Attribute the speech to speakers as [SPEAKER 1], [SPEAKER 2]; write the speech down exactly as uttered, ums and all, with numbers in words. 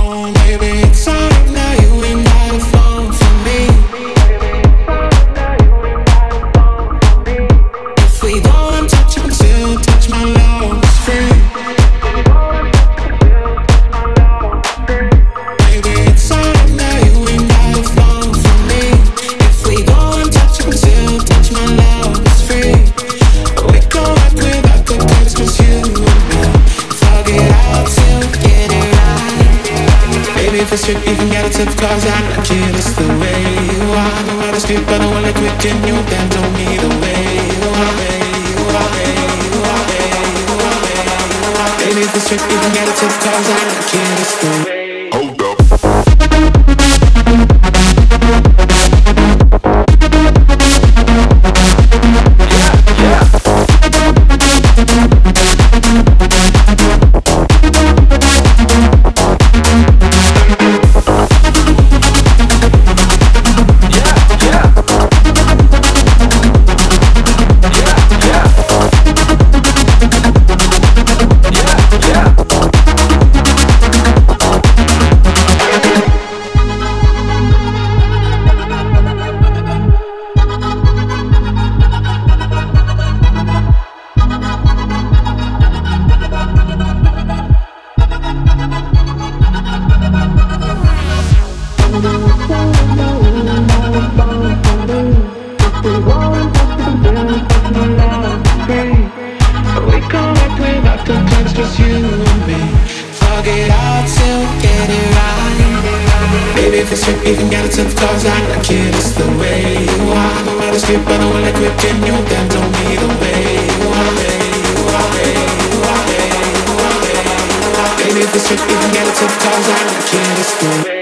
[SPEAKER 1] Even got a tough cause I like it, it's the way you are. No matter skip, I don't wanna quit, can you then tell me the way you are, way you are, way you are, way you are, way you are. Baby, if it's trip, even got a tough cause I like it, it's the way